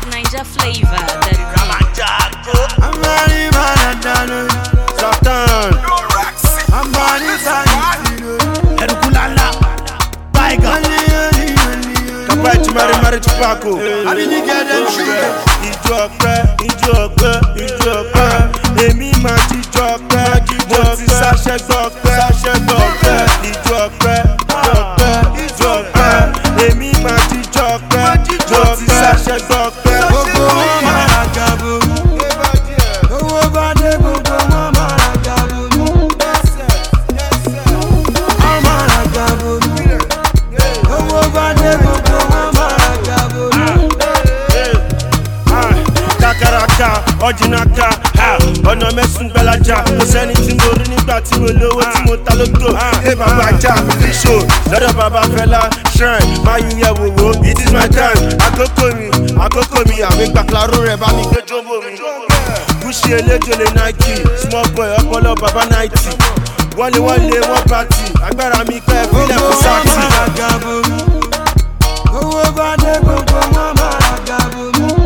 Niger flavor. I'm ready, man, Satan. I'm ready, Erukulala, Tiger. Kapai to marry Paco. I didn't get them sugar. Ìjọ ọpẹ́. Èmi máa jíjọ ọpẹ́. Mo ti sáṣẹ́ gbọ́pẹ́. Ìjọ ọpẹ́. Èmi máa jíjọ ọpẹ́. Mo ti sáṣẹ́ gbọ́pẹ́. Gbogbo wọn máa ra gàbó. Owó bá dé gbogbo wọn máa ra gàbó. Wọ́n máa ra gàbó. Owó bá dé gbogbo wọn máa ra gàbó. Kakaraka, ọ̀jìnàka, ọ̀nà mẹ́sùn gbẹ́lájà. Kò sẹ́ni tí mo rí nígbà tí mo lówó tí mo ta lóko. Ẹ bàbá ajá, fíṣò, lọ́dọ̀ bàbá Fẹlá, shrine, máa yún yẹ wòwò. It is my time, àkókò mi, àmì gbàkúláró rẹ̀ bá mi gbé jóbó mi. Gúúsì eléjòlè Nike, small boy ọpọlọ bàbá 90. Wọ́n wọ́n pàtì, agbára mi pẹ́ fílẹ̀ fún sáàtì. Owó bá dé gbogbo wọn máa ra gàbó.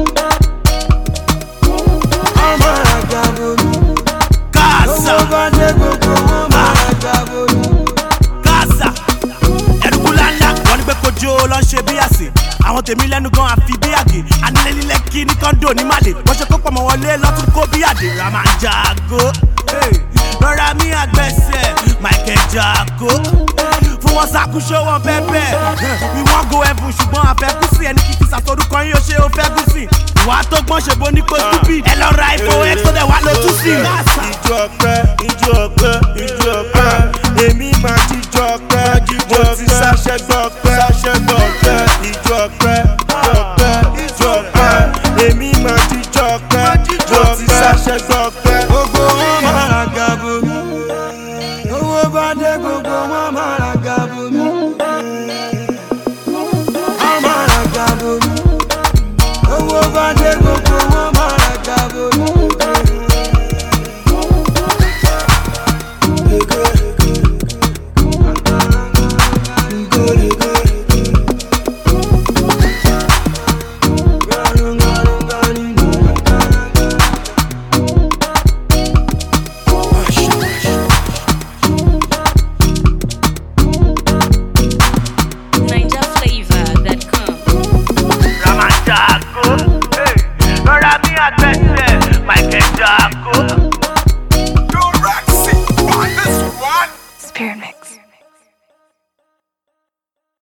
Gaza, Erukulala, wọ́n ní pé kojú ló ń ṣe bí àsè. Àwọn tèmi lẹ́nu gan àfi bí àgè. Anilẹ́lílẹ́kì ní kọ́ńdò ní Màlè. Wọ́n ṣe kó pọ̀ mọ́ wọlé lọ́tún kó bí àdè. Ramanjago, lọ́ra mi àgbẹ̀sẹ̀, Michael Jago. Fún wọn ṣàkóso wọn bẹ́ẹ̀. We wan go heaven ṣùgbọ́n àfẹ́kùsì ẹni kìkì sàtọ́rúkọ yín ó ṣe ó fẹ́ gùsì. Ìwà tó gbọ́n ṣe bó ní kó stupid. Ẹ lọ ra ifo x tó dẹ̀ wá lójú sí. Ìjọ ọpẹ́. Èmi máa jíjọ ọpẹ́. Mo ti sáṣẹ́ gbọ́pẹ́.